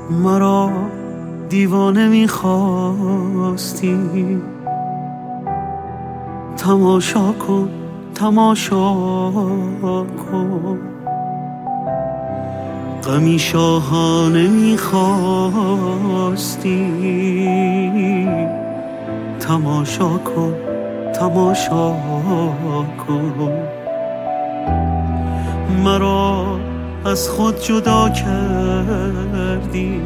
مرا دیوانه میخواستی، تماشا کن تماشا کن. غمی شاهانه میخواستی، تماشا کن تماشا کن. مرا از خود جدا کردی،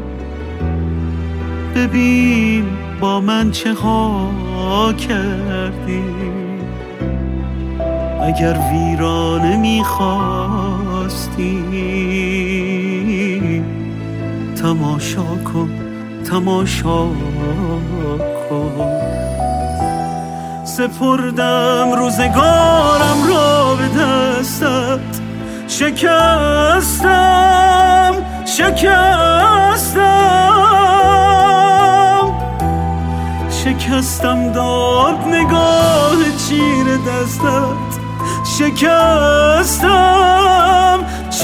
ببین با من چه ها کردی. اگر ویرانه میخواستی، تماشا کن تماشا کن. سپردم روزگارم را به دستت، شکستم شکستم داد نگاه چیر دستت. شکستم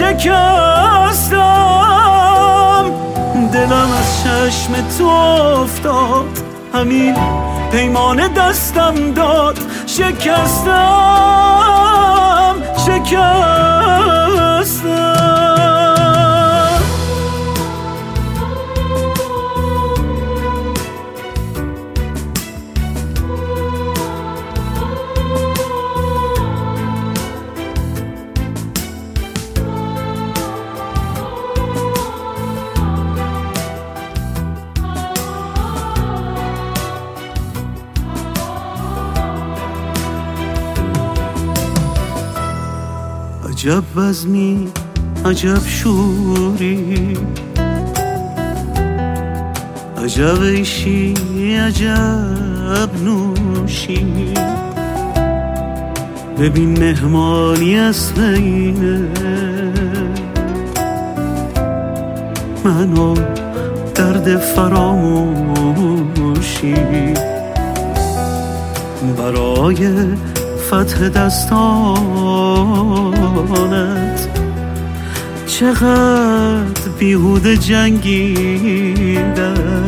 دلم از چشم تو افتاد، همین پیمان دستم داد. شکستم عجب بزمی عجب شوری، عجب عیشی عجب نوشی. ببین مهمانی اصل اینه، منو درد فراموشی. برای فتح دستانت چقدر بیهوده جنگیدم.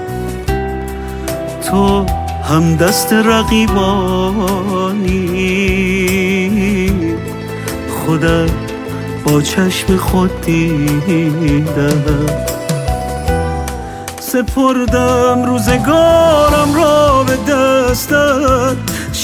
تو هم دست رقیبانی، خودت با چشم خود دیدم. سپردم روزگارم را به دستت،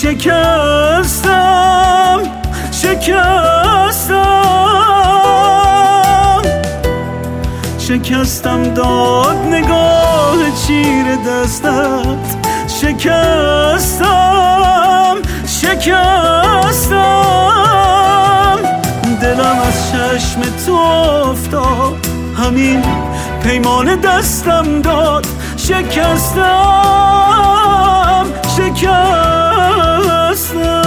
شکستم داد نگاه چیر دستت. شکستم دلم از چشم تو افتاد، همین پیمان دستم داد. شکستم